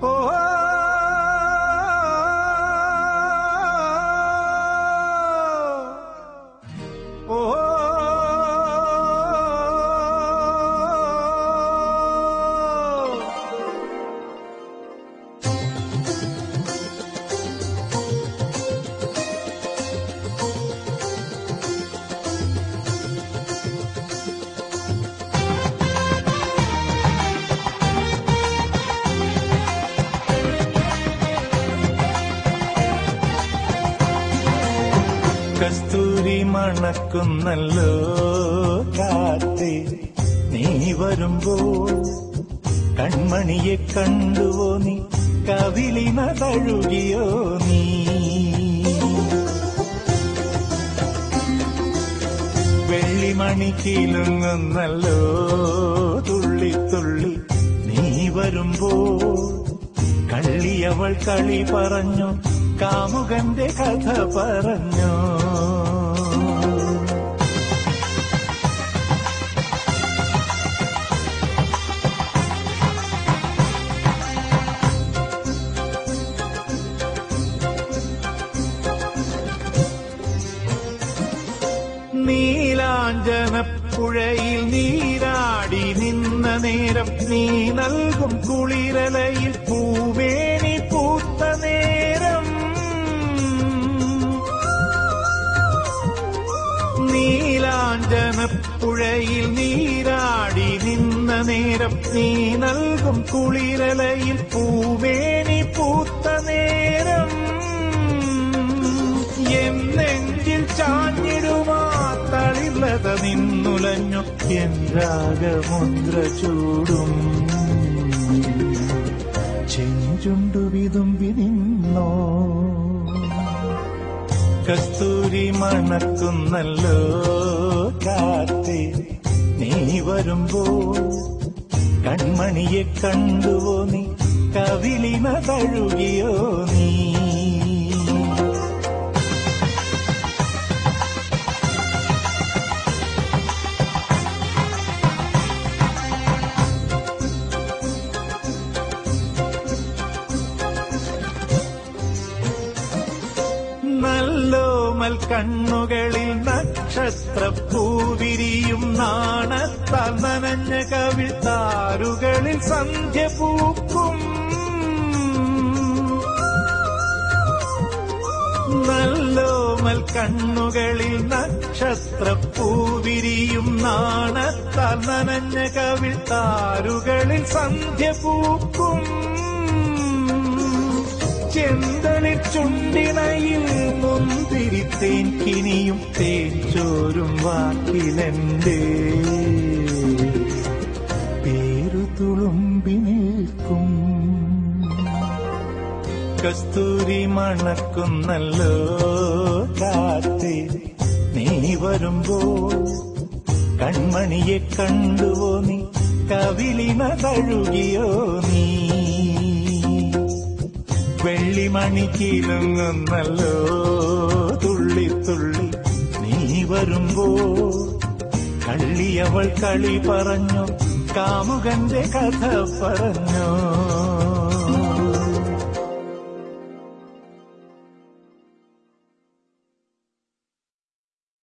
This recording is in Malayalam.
കസ്തൂരി മണക്കുന്നല്ലോ കാറ്റേ, നീ വരുമ്പോൾ കൺമണിയെ കണ്ടുവോ നീ, കവിളിന തഴുകിയോ നീ. വെള്ളിമണി കിലുങ്ങുന്നല്ലോ തുള്ളി തുള്ളി, നീ വരുമ്പോൾ കള്ളിയവൾ കളി പറഞ്ഞു, കാമുകന്റെ കഥ പറഞ്ഞു. നീലാഞ്ജനപ്പുഴയിൽ നീരാടി നിന്ന നേരം, നീ നൽകും കുളിരലയിൽ പൂവേണി പൂത്ത നേരം. നീലാഞ്ജനപ്പുഴയിൽ നീരാടി നിന്ന നേരം, നീ നൽകും കുളിരലയിൽ പൂവേണി പൂത്ത നേരം. എന്നെങ്കിൽ ചാഞ്ഞിടുമാ തളിർലത നിന്നുലഞ്ഞു, എൻ രാഗമുദ്ര ചൂടും ചെഞ്ചുണ്ടു വിതുമ്പി നിന്നോ. കസ്തൂരി മണക്കുന്നല്ലോ കാറ്റേ, നീ വരുമ്പോൾ കൺമണിയെ കണ്ടുവോ നീ, കവിളിന തഴുകിയോ നീ. നല്ലോമൽ കണ്ണുകളിൽ നക്ഷത്രപ്പൂവിരിയും, നാണത്താൽ നനഞ്ഞ കവിൾ താരുകളിൽ സന്ധ്യ പൂക്കും. നല്ലോമൽ കണ്ണുകളിൽ നക്ഷത്രപ്പൂവിരിയും, നാണത്താൽ നനഞ്ഞ കവിൾ താരുകളിൽ സന്ധ്യ പൂക്കും. ചെന്തളിർ ചുണ്ടിണയിൽ മുന്തിരിത്തേൻ കിനിയും, തേച്ചോരും വാക്കിലെന്റെ പേരു തുളുമ്പി നിൽക്കും. കസ്തൂരി മണക്കുന്നല്ലോ കാറ്റേ, നീ വരുമ്പോൾ കൺമണിയെ കണ്ടുവോ നീ, കവിളിന തഴുകിയോ നീ. വെള്ളിമണി കിലുങ്ങുന്നല്ലോ തുള്ളി തുള്ളി, നീ വരുമ്പോൾ കള്ളിയവൾ കളി പറഞ്ഞു, കാമുകന്റെ കഥ പറഞ്ഞു.